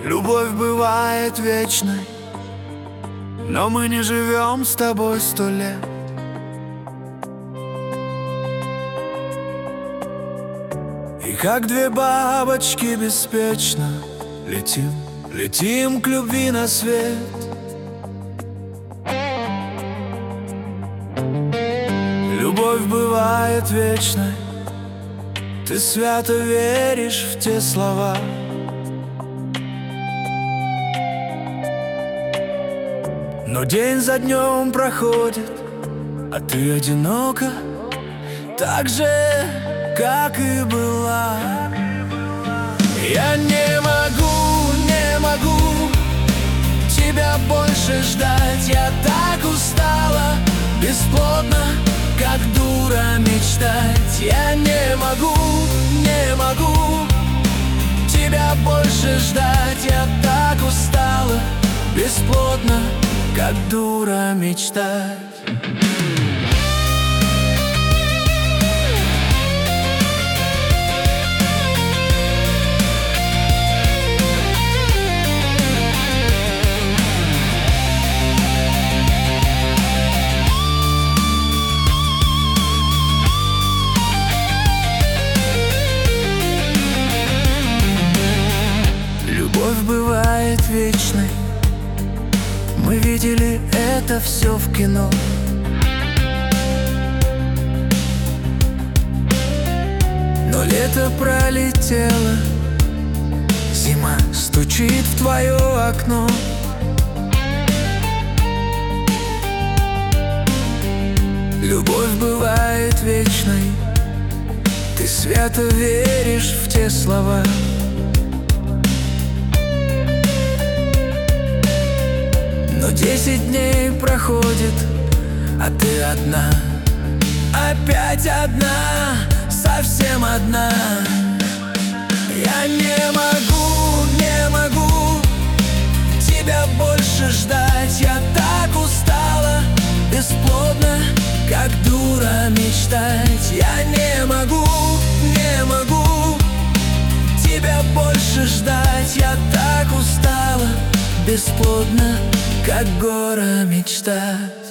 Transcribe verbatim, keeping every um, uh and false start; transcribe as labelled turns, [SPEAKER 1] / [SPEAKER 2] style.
[SPEAKER 1] Любовь бывает вечной, но мы не живем с тобой сто лет. И как две бабочки беспечно летим, летим к любви на свет. Любовь бывает вечной, ты свято веришь в те слова. Но день за днем проходит, а ты одинока, так же, как и была. Я не могу, не могу тебя больше ждать. Я так устала, бесплодно, как дура мечтать. Я не могу, не могу тебя больше ждать. Я так устала, бесплодно, как дура мечтать. Любовь бывает вечной, мы видели это все в кино. Но лето пролетело, зима стучит в твое окно. Любовь бывает вечной, ты свято веришь в те слова. Но десять дней проходит, а ты одна, опять одна, совсем одна. Я не могу, не могу тебя больше ждать. Я так устала, бесплодно, как дура мечтать. Я не могу, не могу тебя больше ждать. Я так устала, бесплодно, как гора мечтать.